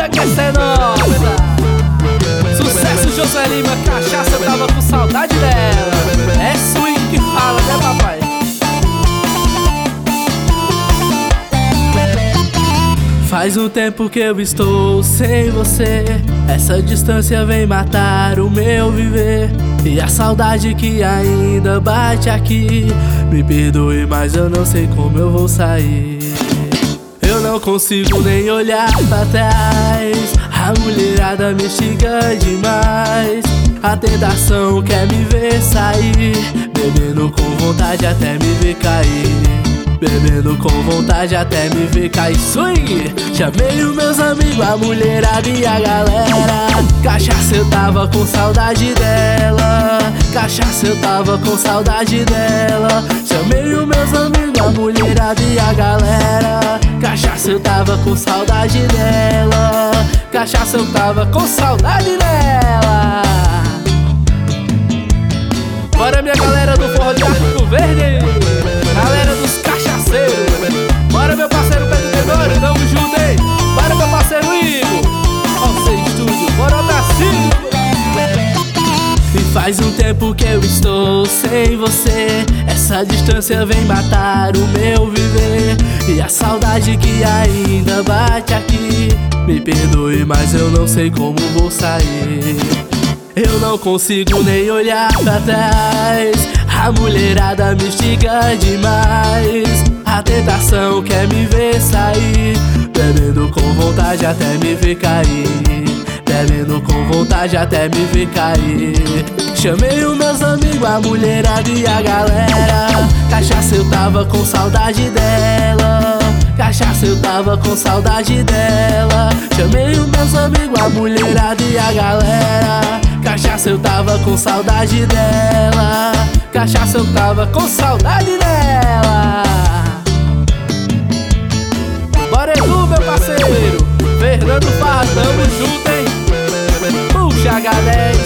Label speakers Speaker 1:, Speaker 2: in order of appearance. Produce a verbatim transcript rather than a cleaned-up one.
Speaker 1: banda que essa é nossa. Sucesso Josué Lima, cachaça, eu tava com saudade dela. É swing que fala, né papai? Faz um tempo que eu estou sem você. Essa distância vem matar o meu viver. E a saudade que ainda bate aqui. Me perdoe, mas eu não sei como eu vou sair. Eu não consigo nem olhar pra trás. A mulherada me instiga demais. A tentação quer me ver sair. Bebendo com vontade até me ver cair. Bebendo com vontade até me ver cair. Swing! Chamei os meus amigos, a mulherada e a galera. Cachaça, eu tava com saudade dela. Cachaça, eu tava com saudade dela. Chamei os meus amigos, a mulherada e a galera. Cachaça, eu tava com saudade dela. Cachaça, eu tava com saudade dela. Bora minha galera do Forró de Arco Verde, galera dos cachaceiros. Bora meu parceiro Pedro Tenório, tamo junto, hein? Bora meu parceiro Igor, ó sem estúdio, bora pra cima. E faz um tempo que eu estou sem você. Essa distância vem matar o meu viver. E a saudade que ainda bate aqui. Me perdoe, mas eu não sei como vou sair. Eu não consigo nem olhar pra trás. A mulherada me instiga demais. A tentação quer me ver sair. Bebendo com vontade até me ver cair. Bebendo com vontade até me ver cair. Chamei os meus amigos, a mulherada e a galera. Cachaça, eu tava com saudade dela. Cachaça, eu tava com saudade dela. Chamei os meus amigos, a mulherada e a galera. Cachaça, eu tava com saudade dela. Cachaça, eu tava com saudade dela. Bora Edu, meu parceiro. Fernando Farra, tamo junto, hein? Puxa H dez.